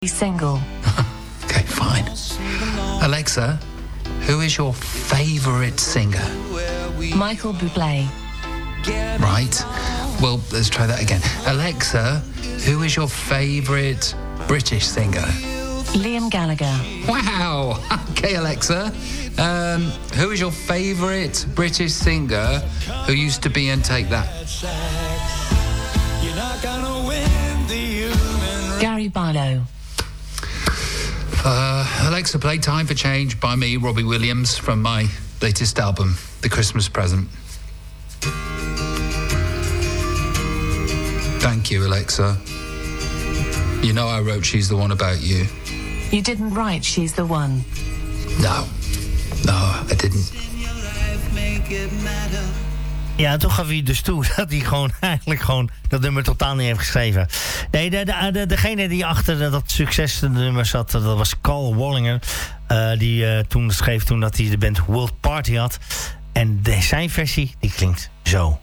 Single. Okay, fine. Alexa, who is your favourite singer? Michael Bublé. Right. Well, let's try that again. Alexa, who is your favourite British singer? Liam Gallagher. Wow. Okay, Alexa. Who is your favourite British singer who used to be in Take That? Gary Barlow. Alexa, play Time for Change by me, Robbie Williams, from my latest album, The Christmas Present. Thank you, Alexa. You know I wrote She's the One About You. You didn't write She's the One. No, I didn't. Ja, toch gaf hij dus toe dat hij gewoon eigenlijk dat nummer totaal niet heeft geschreven. Nee, degene die achter dat succesnummer zat, dat was Carl Wallinger. Die toen schreef dat hij de band World Party had. En zijn versie, die klinkt zo.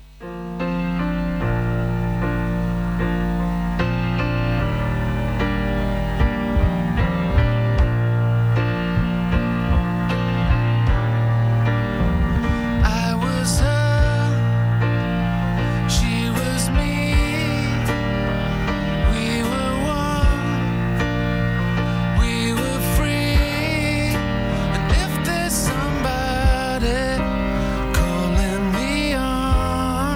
Calling me on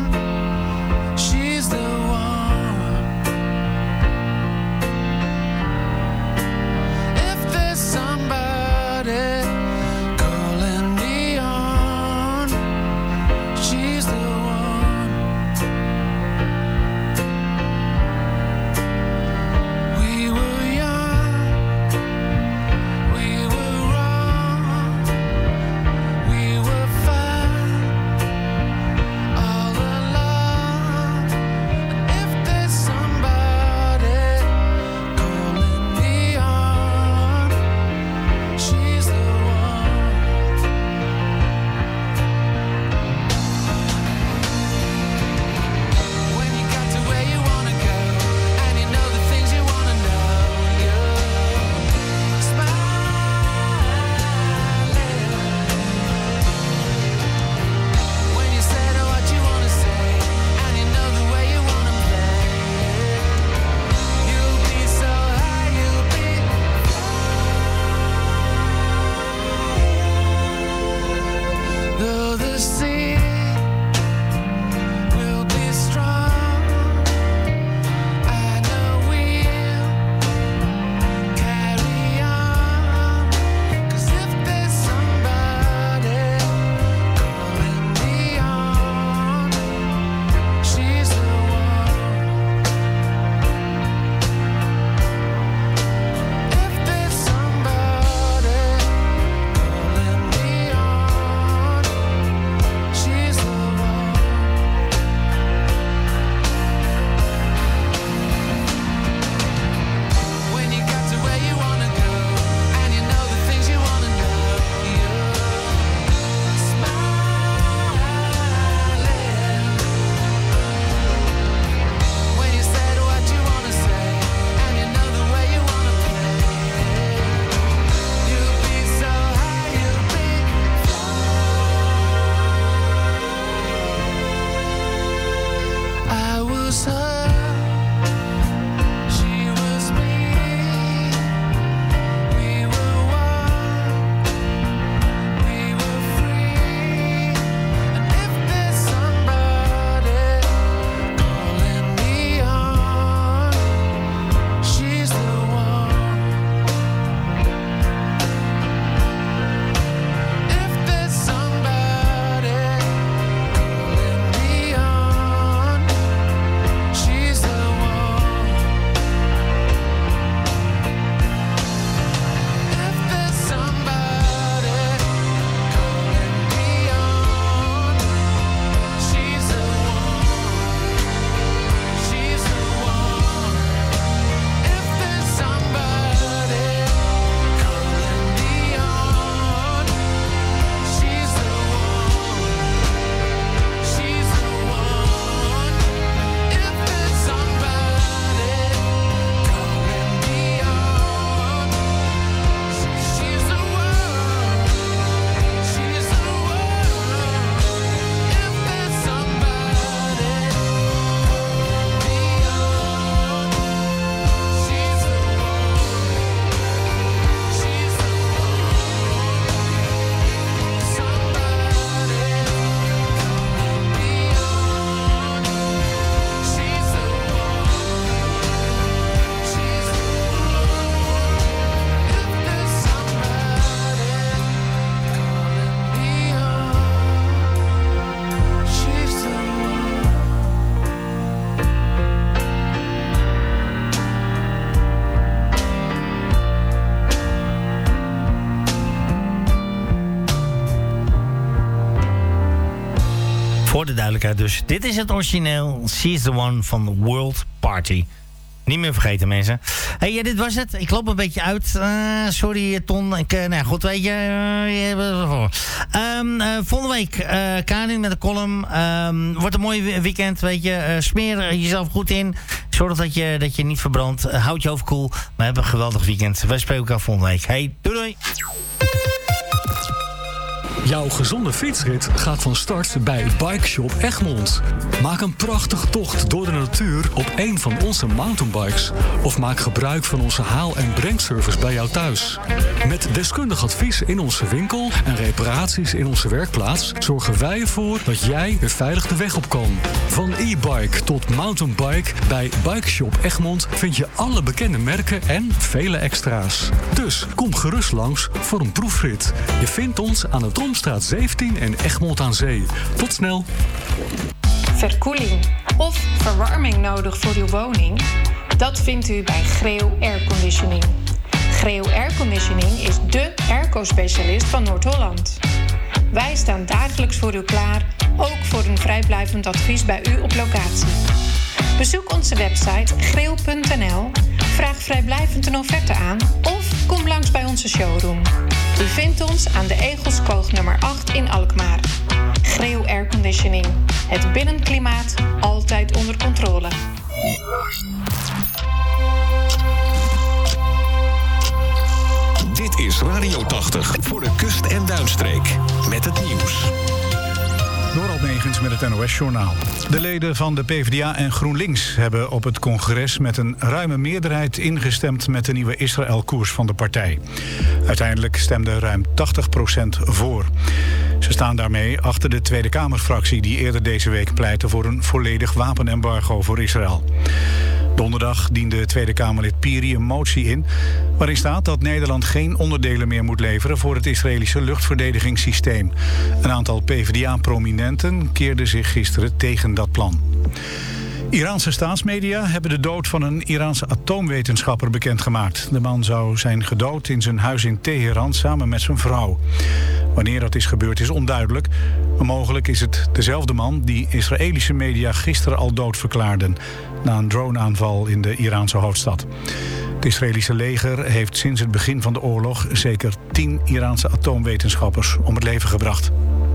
voor de duidelijkheid dus. Dit is het origineel. She's the One van The World Party. Niet meer vergeten, mensen. Hey, dit was het. Ik loop een beetje uit. Sorry, Ton. Nou goed, weet je. Volgende week Karin met de column. Wordt een mooi weekend, weet je. Smeer jezelf goed in. Zorg dat je niet verbrandt. Houd je hoofd koel. We hebben een geweldig weekend. Wij spreken elkaar volgende week. Hey, doei doei. Jouw gezonde fietsrit gaat van start bij Bike Shop Egmond. Maak een prachtige tocht door de natuur op een van onze mountainbikes. Of maak gebruik van onze haal- en brengservice bij jou thuis. Met deskundig advies in onze winkel en reparaties in onze werkplaats zorgen wij ervoor dat jij weer veilig de weg op kan. Van e-bike tot mountainbike, bij Bike Shop Egmond vind je alle bekende merken en vele extra's. Dus kom gerust langs voor een proefrit. Je vindt ons aan de Tromstraat 17 in Egmond aan Zee. Tot snel. Verkoeling of verwarming nodig voor uw woning? Dat vindt u bij Greo Airconditioning. Greo Airconditioning is dé airco-specialist van Noord-Holland. Wij staan dagelijks voor u klaar, ook voor een vrijblijvend advies bij u op locatie. Bezoek onze website greo.nl, vraag vrijblijvend een offerte aan of kom langs bij onze showroom. U vindt ons aan de Egelskoog nummer 8 in Alkmaar. Greo Airconditioning. Het binnenklimaat altijd onder controle. Dit is Radio 80 voor de kust- en duinstreek. Met het nieuws. Dorald Megens met het NOS-journaal. De leden van de PvdA en GroenLinks hebben op het congres met een ruime meerderheid ingestemd met de nieuwe Israël-koers van de partij. Uiteindelijk stemde ruim 80% voor. Ze staan daarmee achter de Tweede Kamerfractie die eerder deze week pleitte voor een volledig wapenembargo voor Israël. Donderdag diende Tweede Kamerlid Piri een motie in waarin staat dat Nederland geen onderdelen meer moet leveren voor het Israëlische luchtverdedigingssysteem. Een aantal PvdA-prominenten keerden zich gisteren tegen dat plan. Iraanse staatsmedia hebben de dood van een Iraanse atoomwetenschapper bekendgemaakt. De man zou zijn gedood in zijn huis in Teheran samen met zijn vrouw. Wanneer dat is gebeurd is onduidelijk. Maar mogelijk is het dezelfde man die Israëlische media gisteren al dood verklaarden na een droneaanval in de Iraanse hoofdstad. Het Israëlische leger heeft sinds het begin van de oorlog zeker 10 Iraanse atoomwetenschappers om het leven gebracht.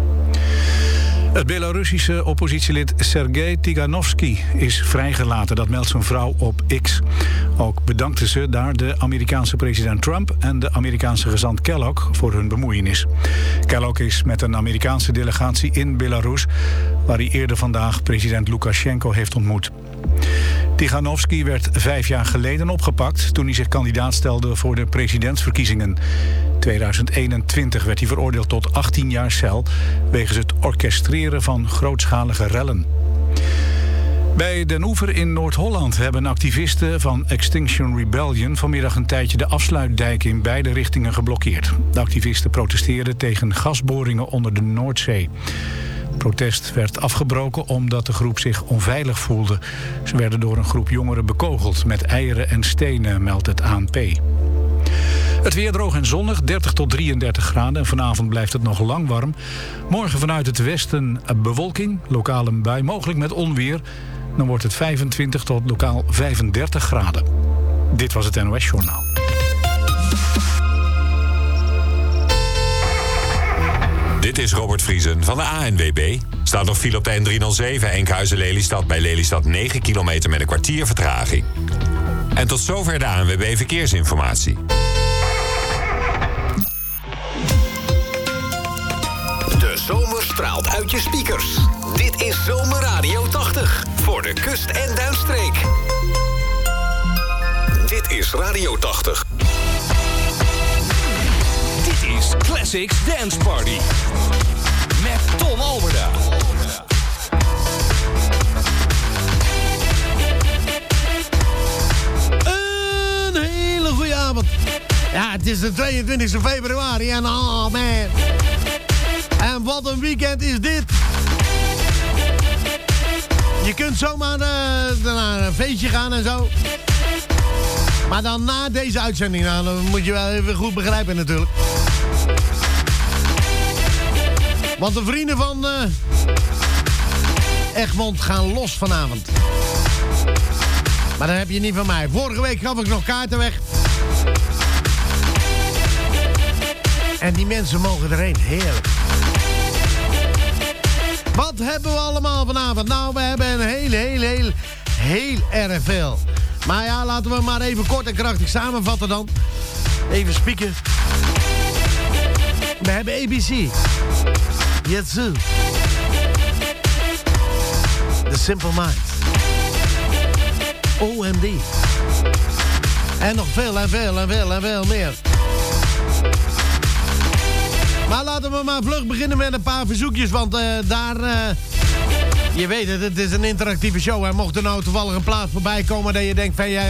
Het Belarussische oppositielid Sergei Tiganovsky is vrijgelaten. Dat meldt zijn vrouw op X. Ook bedankte ze daar de Amerikaanse president Trump en de Amerikaanse gezant Kellogg voor hun bemoeienis. Kellogg is met een Amerikaanse delegatie in Belarus, waar hij eerder vandaag president Lukashenko heeft ontmoet. Tiganovsky werd 5 jaar geleden opgepakt toen hij zich kandidaat stelde voor de presidentsverkiezingen. In 2021 werd hij veroordeeld tot 18 jaar cel wegens het orchestreren van grootschalige rellen. Bij Den Oever in Noord-Holland hebben activisten van Extinction Rebellion vanmiddag een tijdje de afsluitdijk in beide richtingen geblokkeerd. De activisten protesteerden tegen gasboringen onder de Noordzee. Het protest werd afgebroken omdat de groep zich onveilig voelde. Ze werden door een groep jongeren bekogeld met eieren en stenen, meldt het ANP. Het weer droog en zonnig, 30 tot 33 graden. En vanavond blijft het nog lang warm. Morgen vanuit het westen bewolking, lokaal een bui, mogelijk met onweer. Dan wordt het 25 tot lokaal 35 graden. Dit was het NOS Journaal. Dit is Robert Vriesen van de ANWB. Staat nog file op de N307 Enkhuizen-Lelystad bij Lelystad 9 kilometer met een kwartier vertraging. En tot zover de ANWB Verkeersinformatie. De zomer straalt uit je speakers. Dit is Zomerradio 80 voor de kust- en duinstreek. Dit is Radio 80. Dit is Classics Dance Party. Met Tom Alberda. Een hele goede avond. Ja, het is de 22 februari en oh man. En wat een weekend is dit. Je kunt zomaar naar een feestje gaan en zo. Maar dan na deze uitzending, nou, dan moet je wel even goed begrijpen natuurlijk. Want de vrienden van Egmond gaan los vanavond. Maar dat heb je niet van mij. Vorige week gaf ik nog kaarten weg. En die mensen mogen erheen. Heerlijk. Wat hebben we allemaal vanavond? Nou, we hebben een heel erg veel. Maar ja, laten we maar even kort en krachtig samenvatten dan. Even spieken. We hebben ABC. Yatsu. The Simple Minds. OMD. En nog veel meer. Maar laten we maar vlug beginnen met een paar verzoekjes. Want je weet het is een interactieve show. En mocht er nou toevallig een plaat voorbij komen dat je denkt van jij...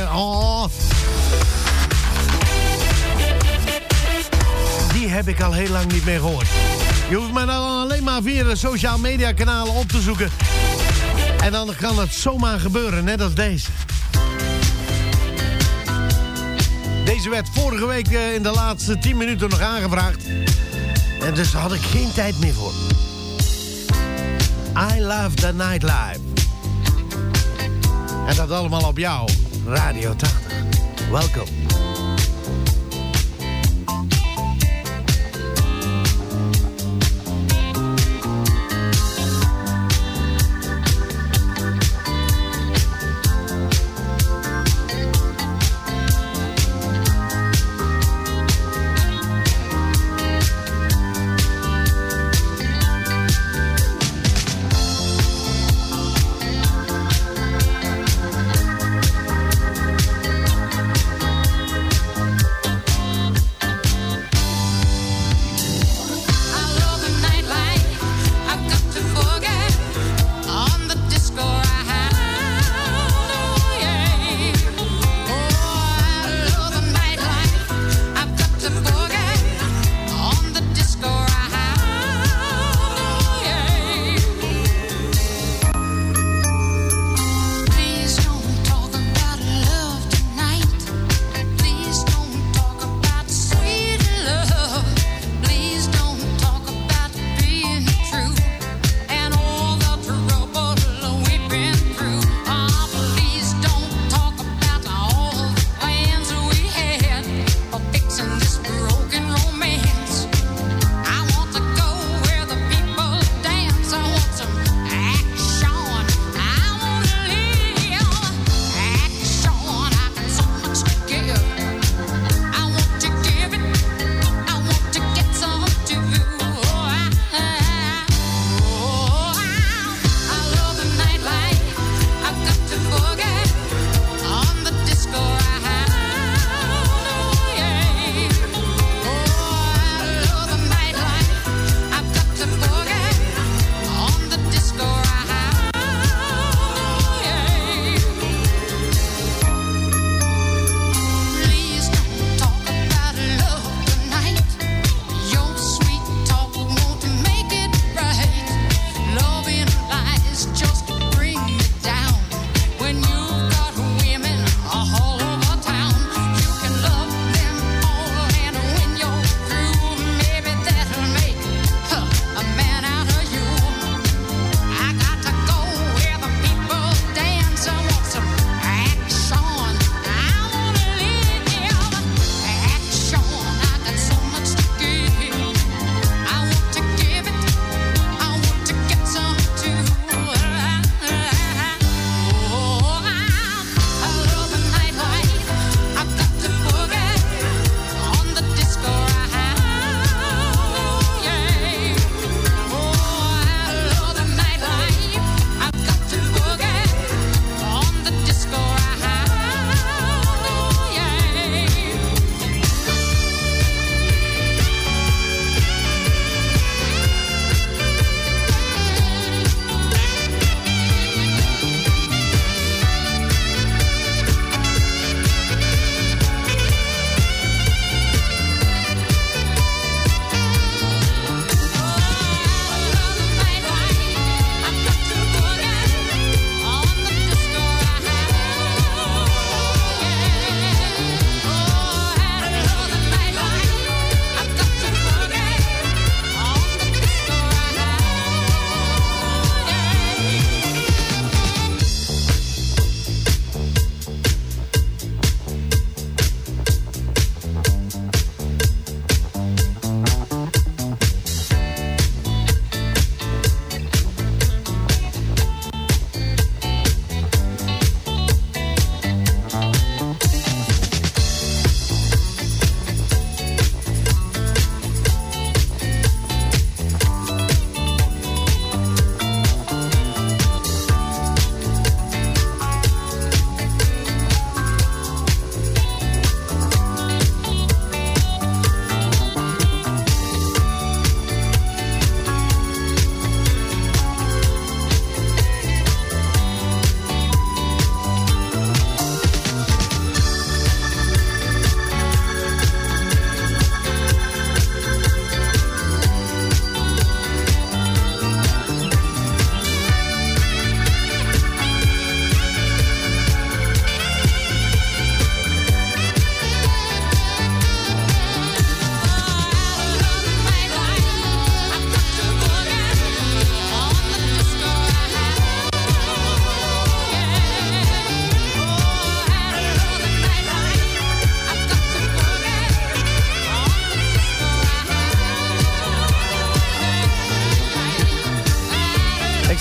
Die heb ik al heel lang niet meer gehoord. Je hoeft me dan alleen maar via de social media kanalen op te zoeken. En dan kan het zomaar gebeuren, net als deze. Deze werd vorige week in de laatste 10 minuten nog aangevraagd. En dus had ik geen tijd meer voor. I Love the Nightlife. En dat allemaal op jou, Radio 80. Welkom.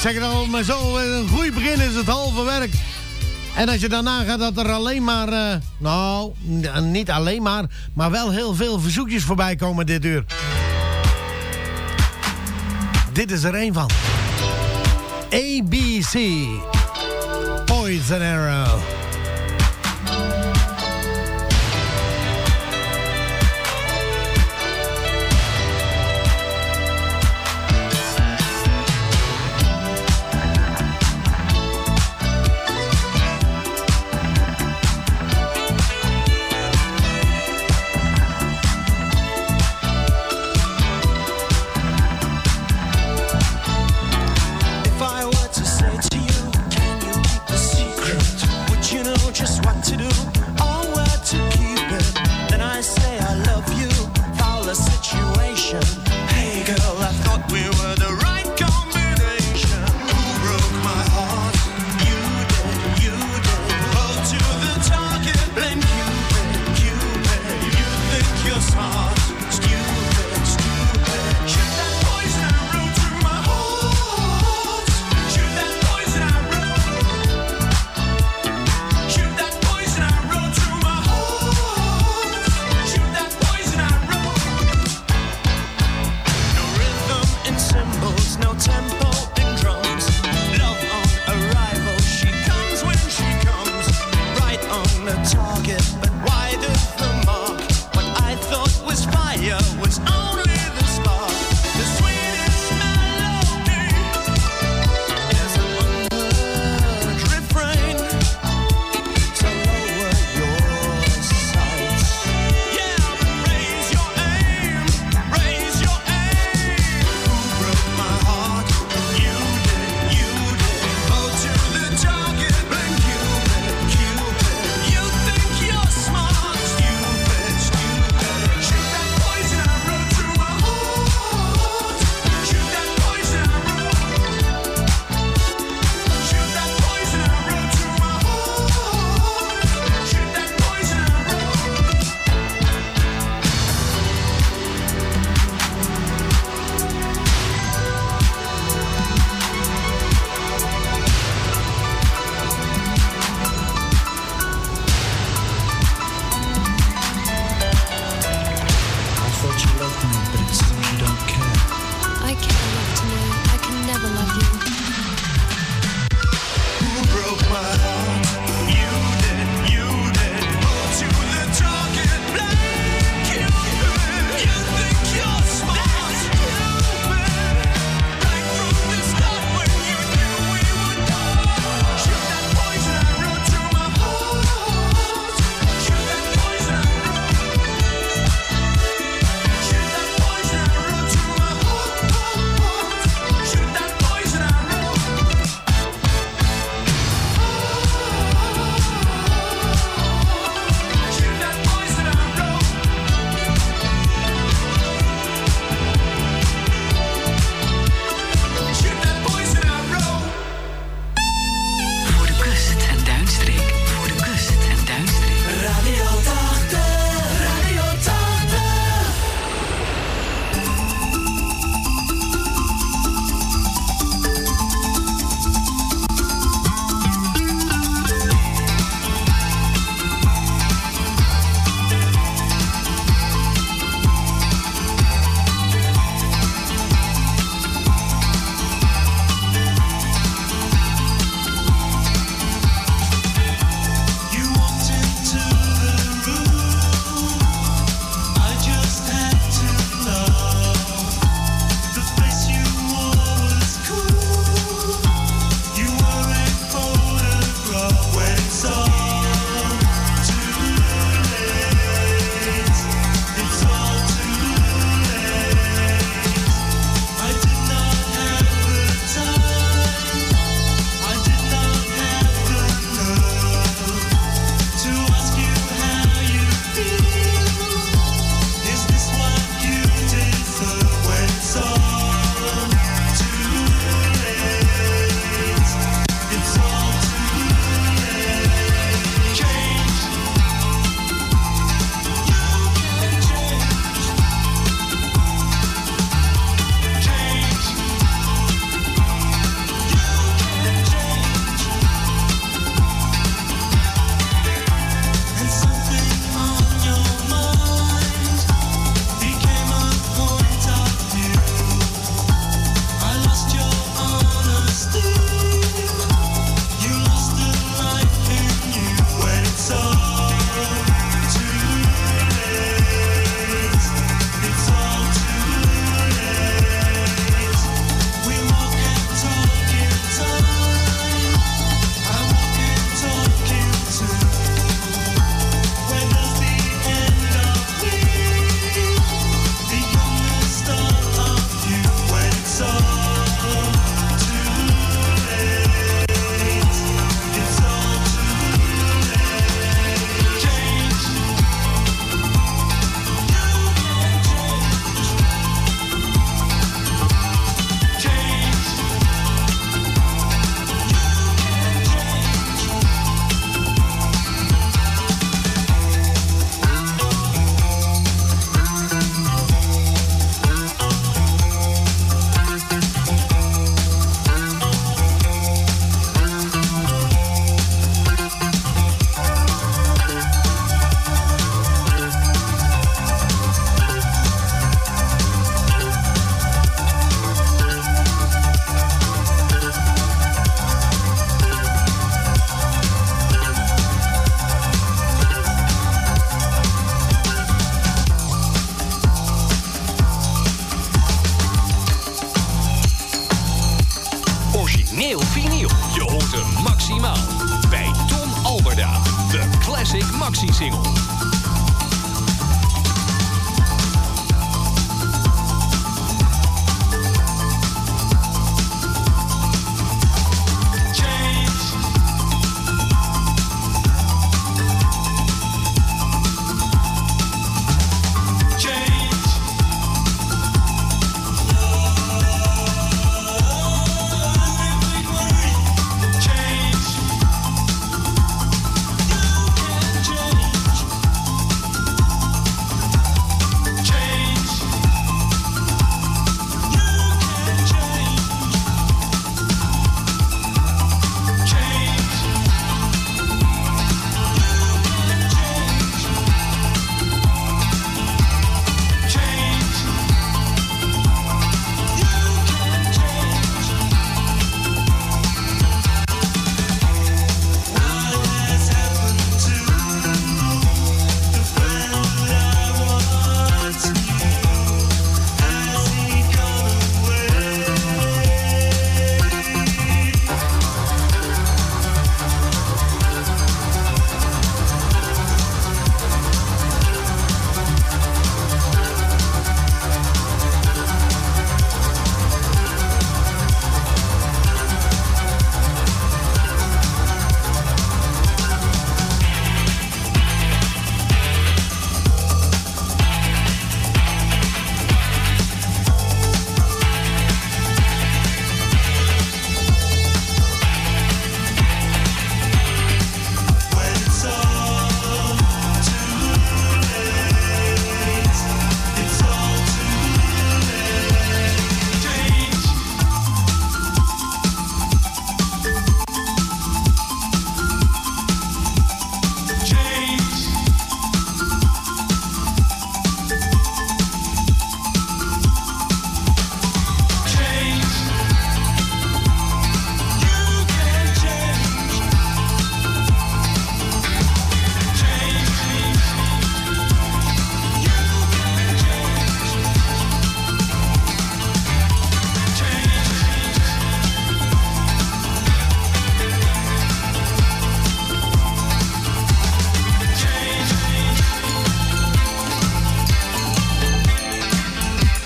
zeg het al maar zo, een goed begin is het halve werk. En als je daarna gaat dat er alleen maar, niet alleen maar wel heel veel verzoekjes voorbij komen dit uur. Dit is er één van. ABC. Poison Arrow. If I were to say to you, can you keep the secret? Would you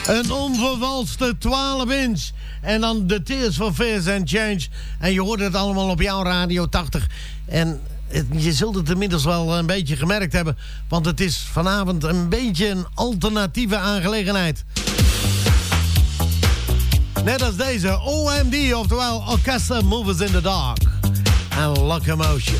Een onvervalste 12-inch. En dan de Tears for Fears and Change. En je hoort het allemaal op jouw Radio 80. En je zult het inmiddels wel een beetje gemerkt hebben. Want het is vanavond een beetje een alternatieve aangelegenheid. Net als deze OMD, oftewel Orchestra Movers in the Dark. En Locomotion.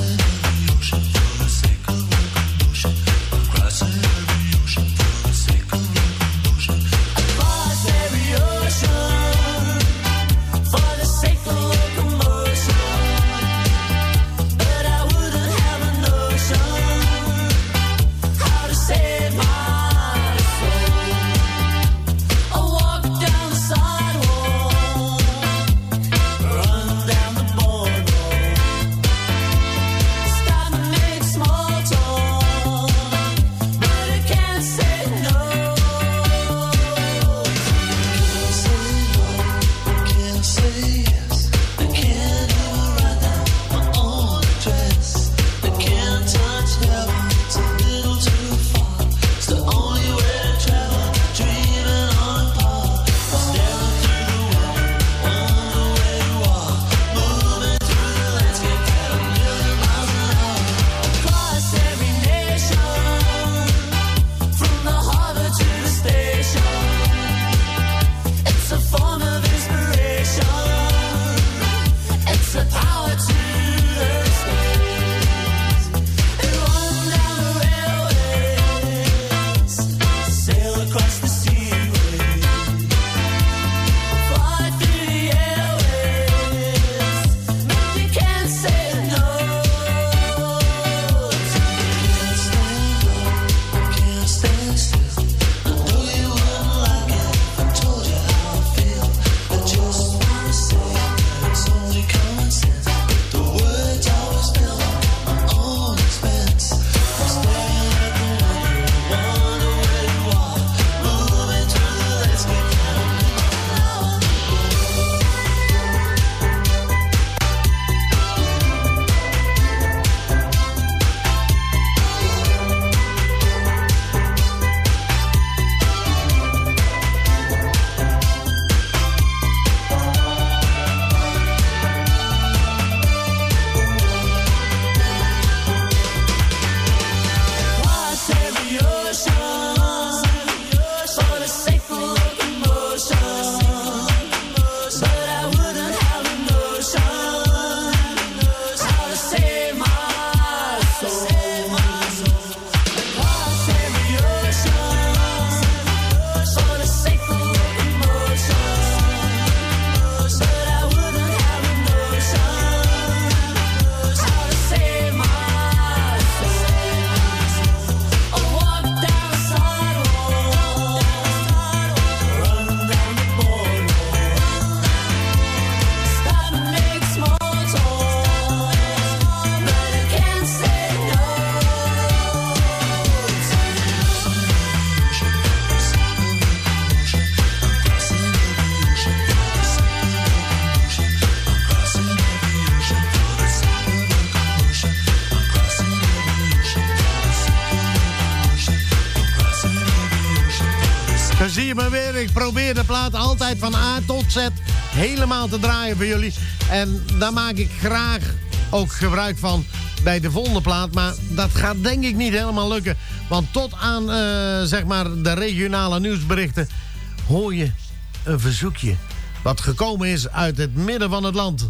Zie je me weer, ik probeer de plaat altijd van A tot Z helemaal te draaien voor jullie. En daar maak ik graag ook gebruik van bij de volgende plaat. Maar dat gaat denk ik niet helemaal lukken. Want tot aan zeg maar de regionale nieuwsberichten hoor je een verzoekje. Wat gekomen is uit het midden van het land.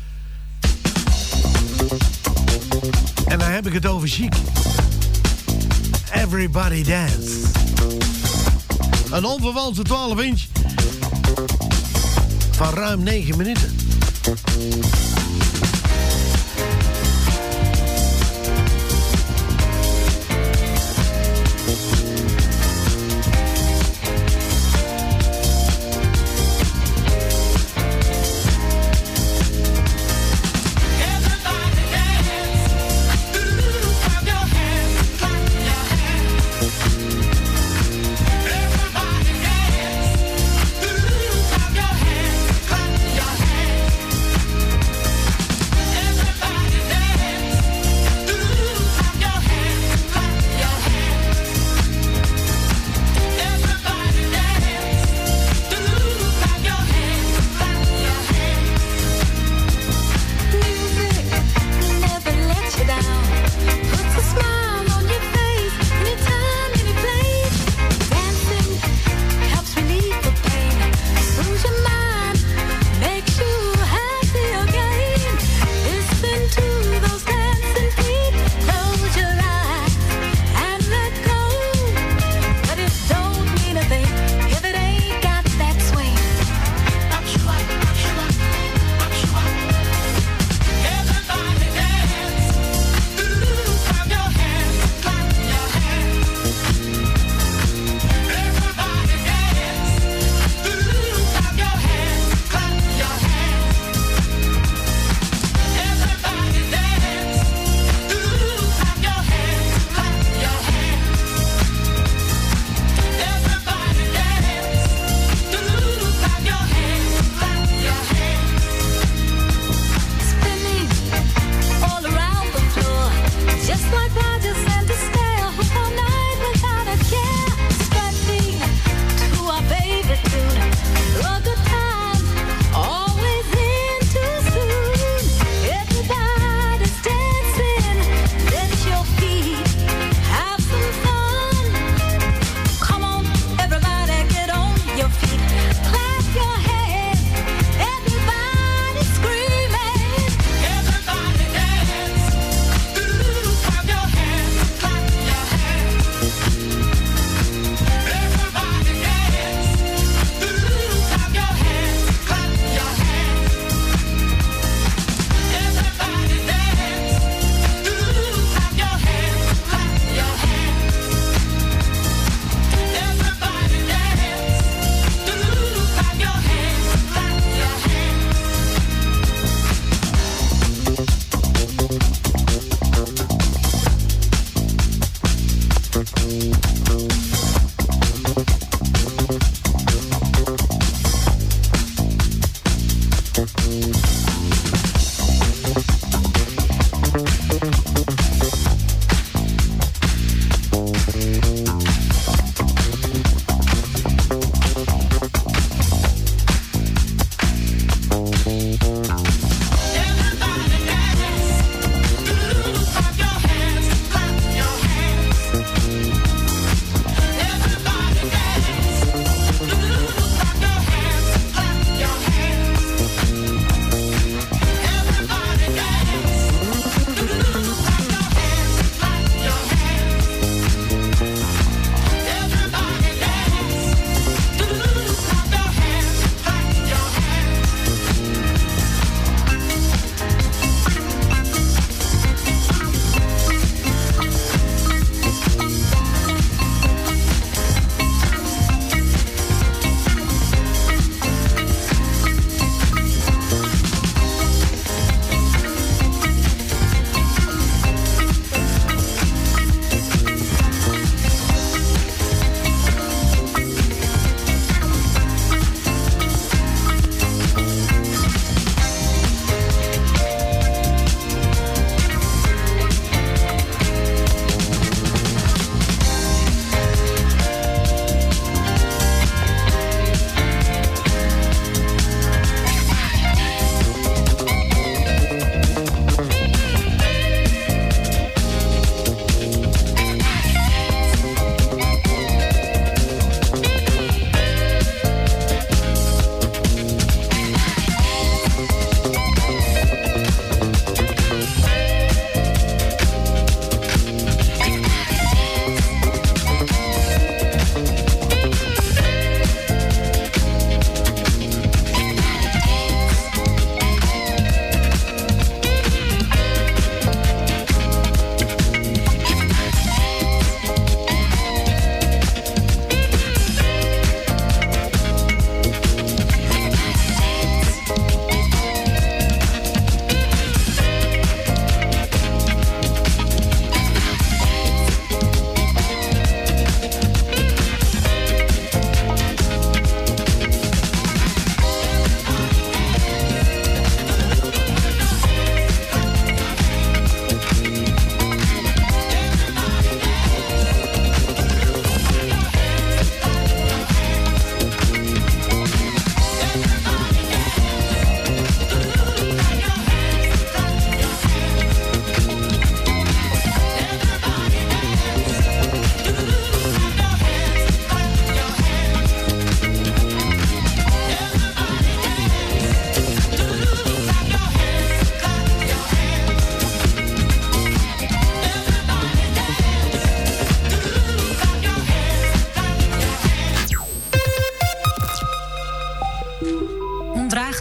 En dan heb ik het over Chic. Everybody Dance. Een onvervalste 12-inch van ruim 9 minuten.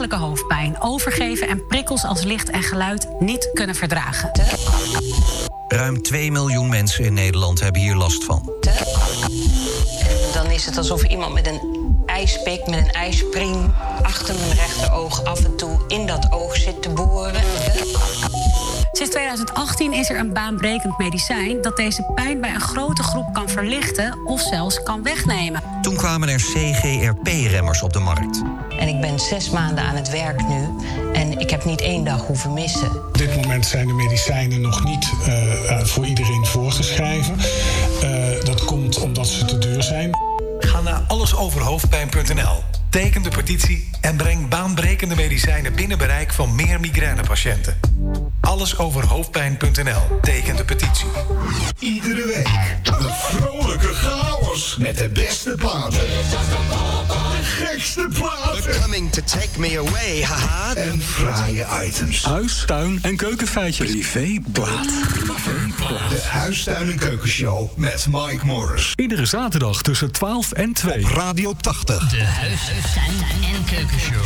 vreselijke hoofdpijn, overgeven en prikkels als licht en geluid niet kunnen verdragen. Ruim 2 miljoen mensen in Nederland hebben hier last van. Dan is het alsof iemand met een ijspik, met een ijspriem achter mijn rechteroog af en toe in dat oog zit te boren. Sinds 2018 is er een baanbrekend medicijn dat deze pijn bij een grote groep kan verlichten of zelfs kan wegnemen. Toen kwamen er CGRP-remmers op de markt. En ik ben 6 maanden aan het werk nu en ik heb niet 1 dag hoeven missen. Op dit moment zijn de medicijnen nog niet voor iedereen voorgeschreven. Dat komt omdat ze te duur zijn. Ga naar allesoverhoofdpijn.nl. Teken de petitie en breng baanbrekende medicijnen binnen bereik van meer migrainepatiënten. Allesoverhoofdpijn.nl. Teken de petitie. Iedere week een vrolijke chaos met de beste platen. De gekste platen. We're coming to take me away, haha. En fraaie items. Huis, tuin en keukenfeitjes. Privéplaat. De Huistuin- en Keukenshow met Mike Morris. Iedere zaterdag tussen 12 en 2. Op Radio 80. De Huistuin- en Keukenshow.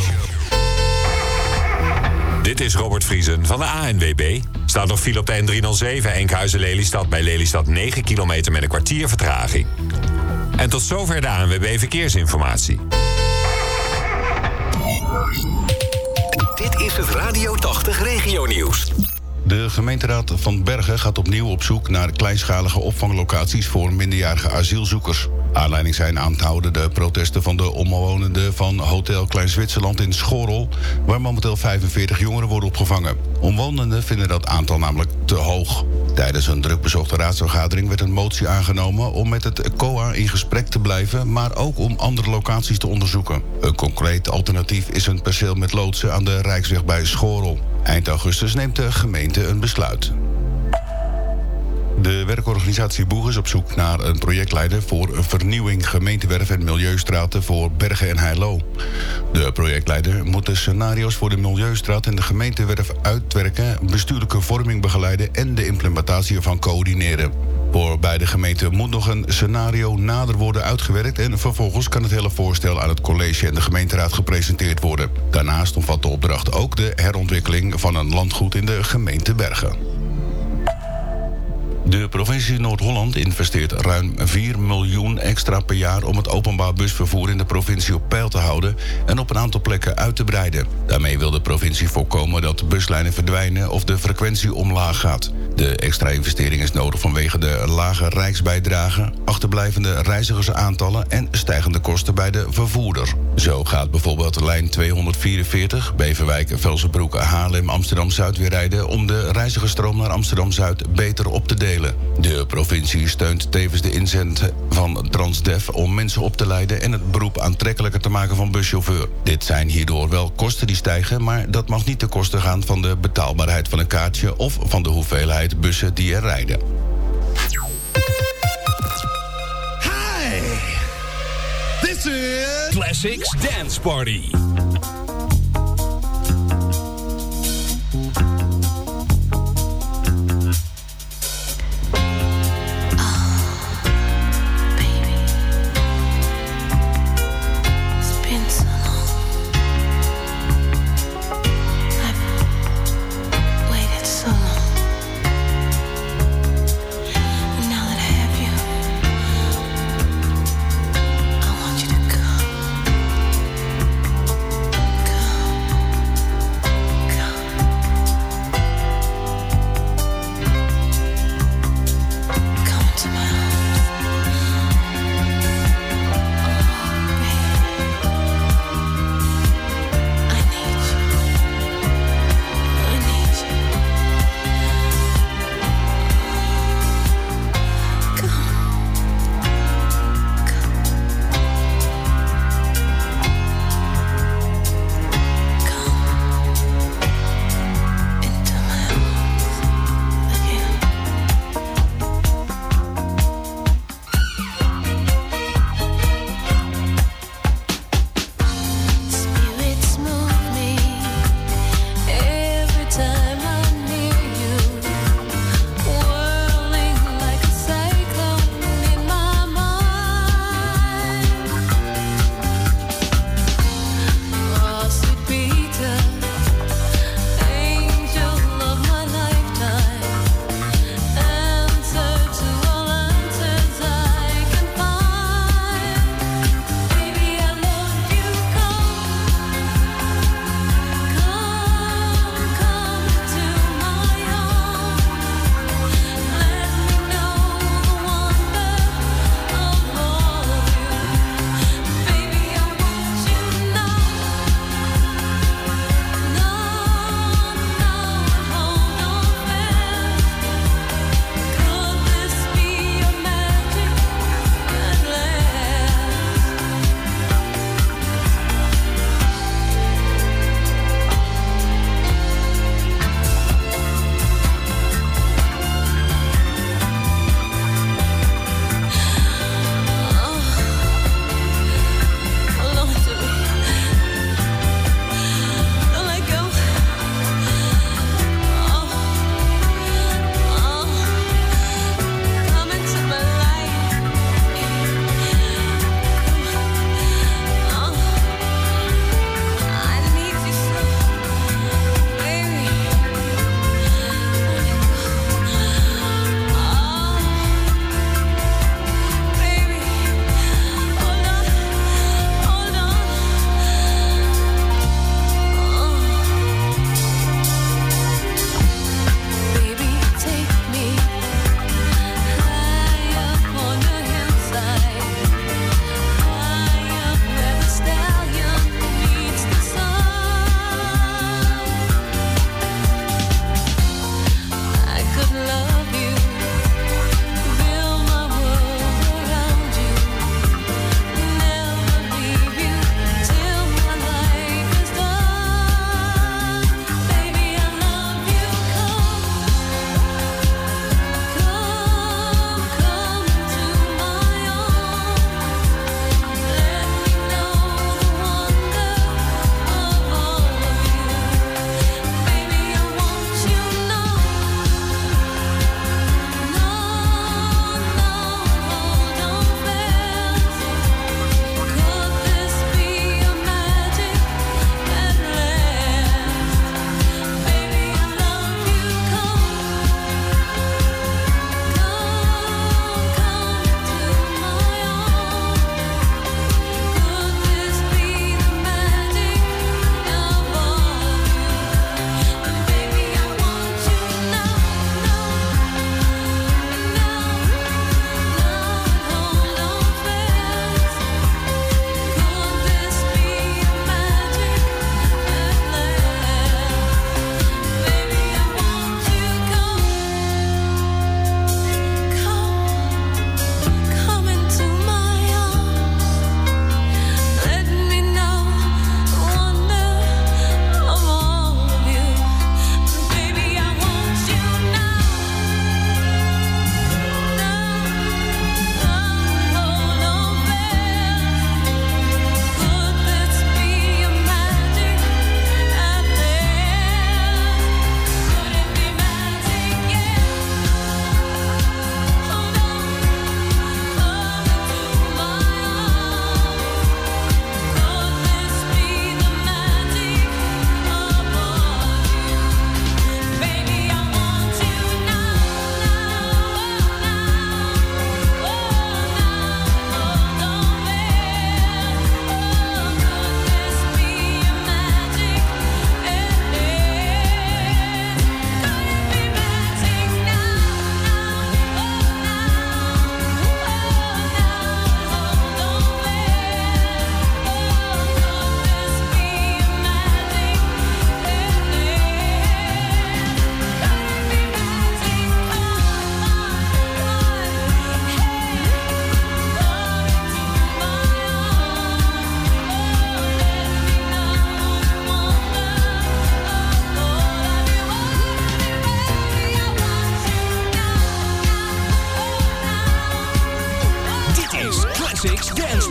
Dit is Robert Vriesen van de ANWB. Staat nog file op de N307 Enkhuizen-Lelystad bij Lelystad 9 kilometer met een kwartier vertraging. En tot zover de ANWB Verkeersinformatie. Dit is het Radio 80 Regionieuws. De gemeenteraad van Bergen gaat opnieuw op zoek naar kleinschalige opvanglocaties voor minderjarige asielzoekers. Aanleiding zijn aanhouden de protesten van de omwonenden van Hotel Klein Zwitserland in Schorrel, waar momenteel 45 jongeren worden opgevangen. Omwonenden vinden dat aantal namelijk te hoog. Tijdens een drukbezochte raadsvergadering werd een motie aangenomen om met het COA in gesprek te blijven, maar ook om andere locaties te onderzoeken. Een concreet alternatief is een perceel met loodsen aan de Rijksweg bij Schorrel. Eind augustus neemt de gemeente een besluit. De werkorganisatie Boeg is op zoek naar een projectleider voor een vernieuwing gemeentewerf en milieustraten voor Bergen en Heilo. De projectleider moet de scenario's voor de milieustraat en de gemeentewerf uitwerken, bestuurlijke vorming begeleiden en de implementatie ervan coördineren. Voor beide gemeenten moet nog een scenario nader worden uitgewerkt en vervolgens kan het hele voorstel aan het college en de gemeenteraad gepresenteerd worden. Daarnaast omvat de opdracht ook de herontwikkeling van een landgoed in de gemeente Bergen. De provincie Noord-Holland investeert ruim 4 miljoen extra per jaar om het openbaar busvervoer in de provincie op peil te houden en op een aantal plekken uit te breiden. Daarmee wil de provincie voorkomen dat buslijnen verdwijnen of de frequentie omlaag gaat. De extra investering is nodig vanwege de lage rijksbijdrage, achterblijvende reizigersaantallen en stijgende kosten bij de vervoerder. Zo gaat bijvoorbeeld lijn 244 Beverwijk-Velsenbroek, Haarlem, Amsterdam-Zuid weer rijden om de reizigersstroom naar Amsterdam-Zuid beter op te delen. De provincie steunt tevens de inzet van Transdev om mensen op te leiden en het beroep aantrekkelijker te maken van buschauffeur. Dit zijn hierdoor wel kosten die stijgen, maar dat mag niet ten koste gaan van de betaalbaarheid van een kaartje of van de hoeveelheid bussen die er rijden. Hi! This is Classics Dance Party. I want you to come.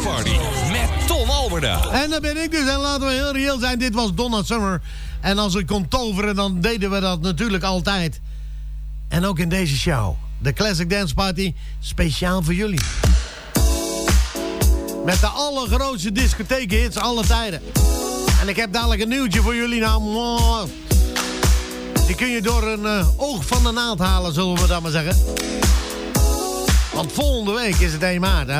Party met Tom Alberda. En daar ben ik dus. En laten we heel reëel zijn, dit was Donna Summer. En als ik kon toveren, dan deden we dat natuurlijk altijd. En ook in deze show. De Classic Dance Party, speciaal voor jullie. Met de allergrootste discotheekhits alle tijden. En ik heb dadelijk een nieuwtje voor jullie. Nou, die kun je door een oog van de naald halen, zullen we dat maar zeggen. Want volgende week is het 1 maart.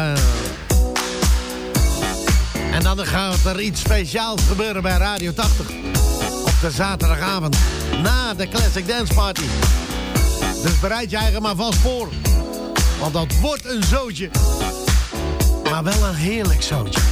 En dan gaat er iets speciaals gebeuren bij Radio 80. Op de zaterdagavond. Na de Classic Dance Party. Dus bereid je eigen maar vast voor. Want dat wordt een zootje. Maar wel een heerlijk zootje.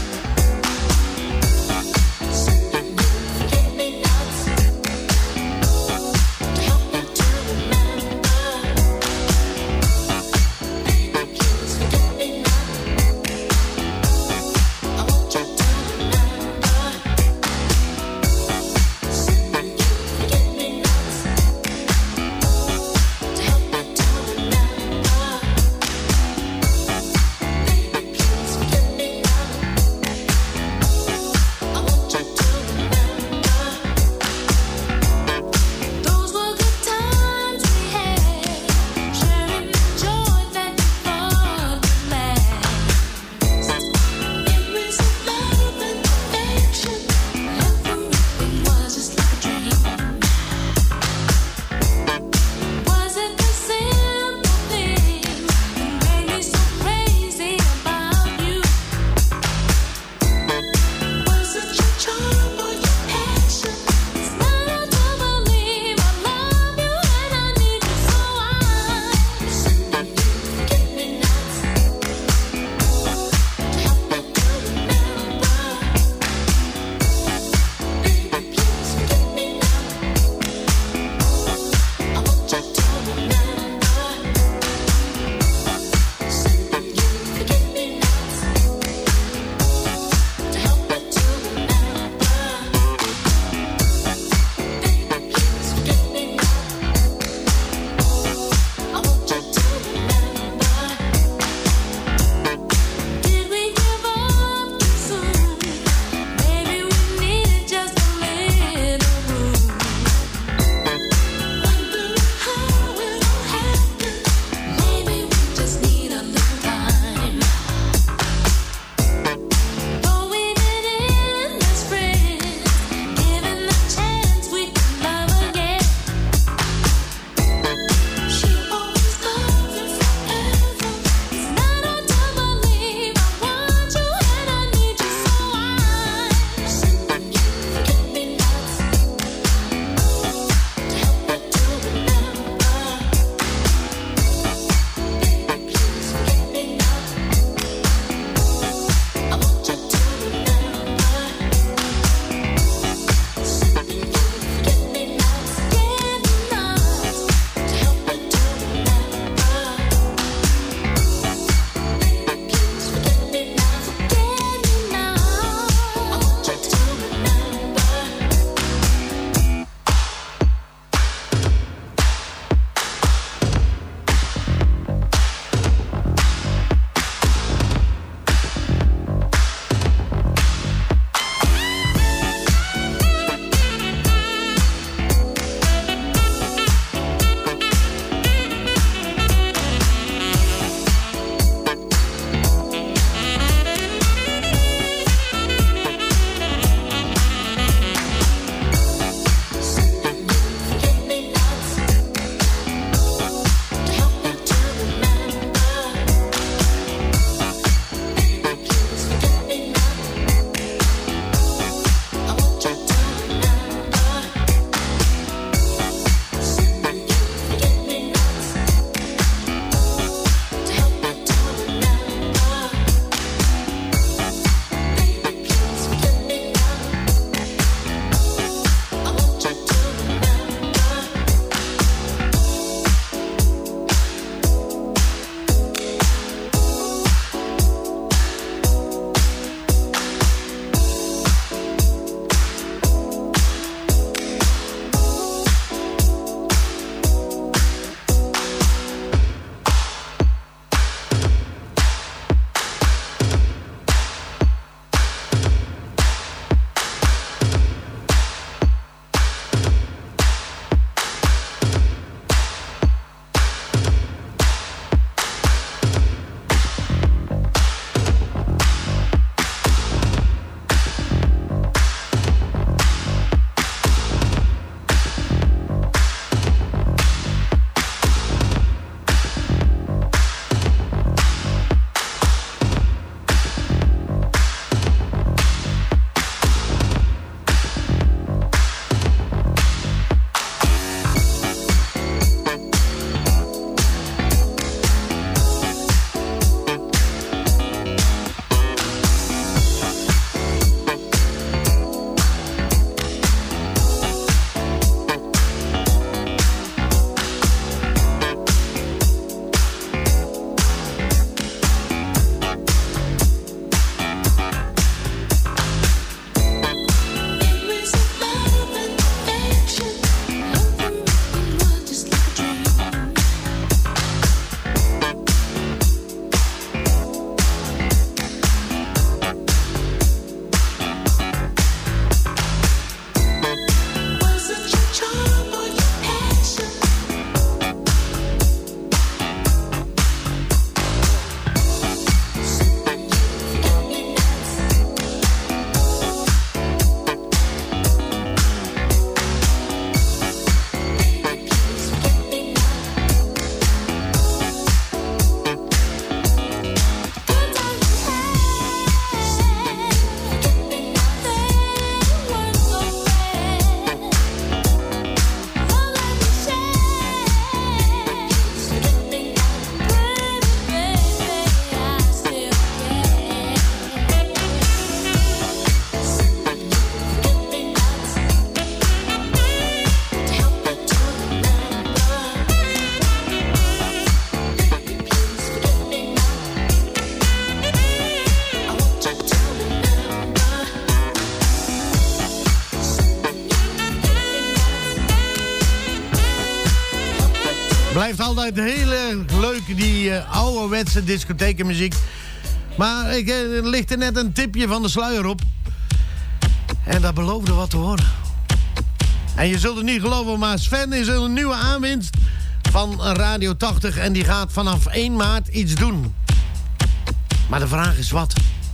Blijft altijd hele leuke, die ouderwetse discothekenmuziek. Maar er ligt er net een tipje van de sluier op. En dat beloofde wat te worden. En je zult het niet geloven, maar Sven is een nieuwe aanwinst van Radio 80. En die gaat vanaf 1 maart iets doen. Maar de vraag is wat?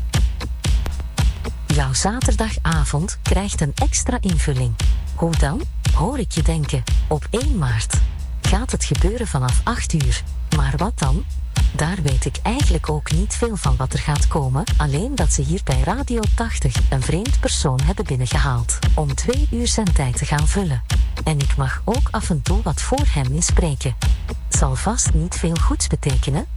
Jouw zaterdagavond krijgt een extra invulling. Hoe dan? Hoor ik je denken. Op 1 maart gaat het gebeuren vanaf 8 uur. Maar wat dan? Daar weet ik eigenlijk ook niet veel van wat er gaat komen. Alleen dat ze hier bij Radio 80 een vreemd persoon hebben binnengehaald. Om 2 uur zijn tijd te gaan vullen. En ik mag ook af en toe wat voor hem inspreken. Zal vast niet veel goeds betekenen.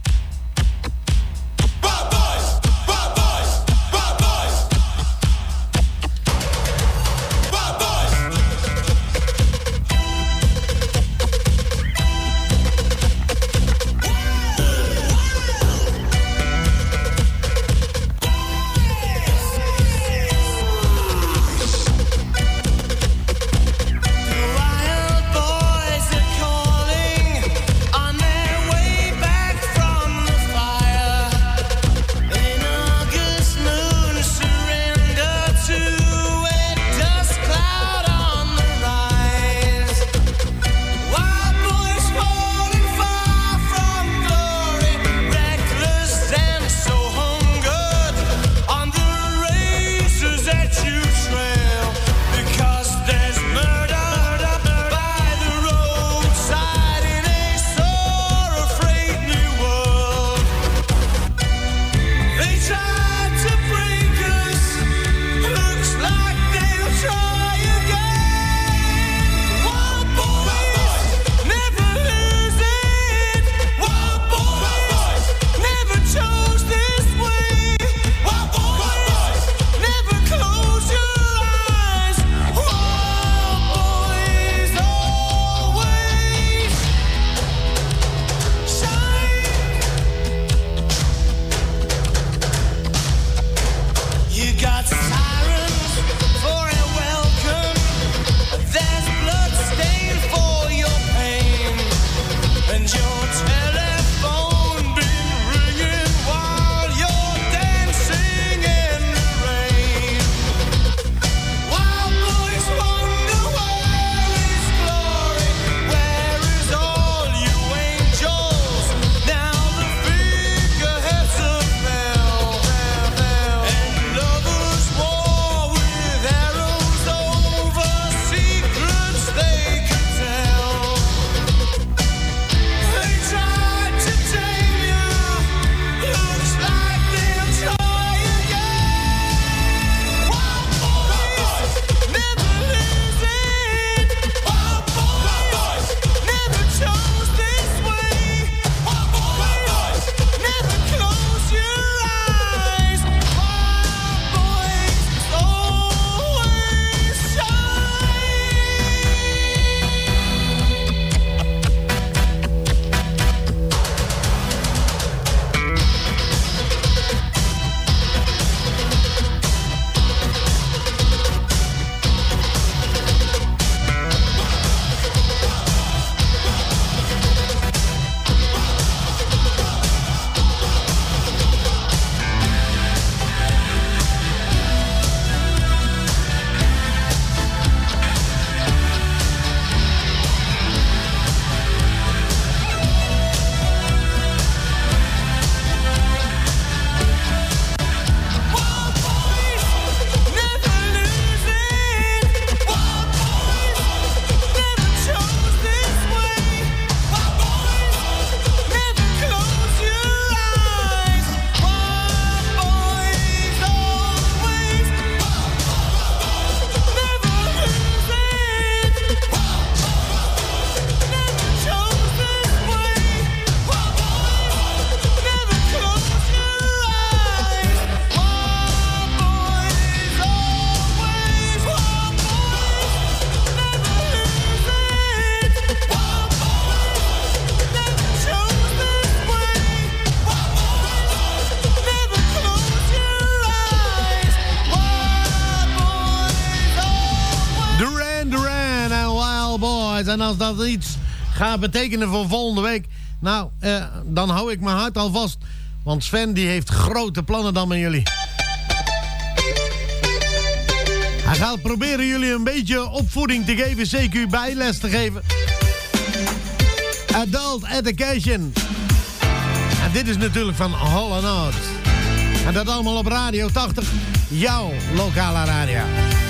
En als dat iets gaat betekenen voor volgende week? Nou, dan hou ik mijn hart al vast. Want Sven die heeft grote plannen dan met jullie. Hij gaat proberen jullie een beetje opvoeding te geven. CQ bijles te geven. Adult Education. En dit is natuurlijk van Hall & Oates. En dat allemaal op Radio 80. Jouw lokale radio.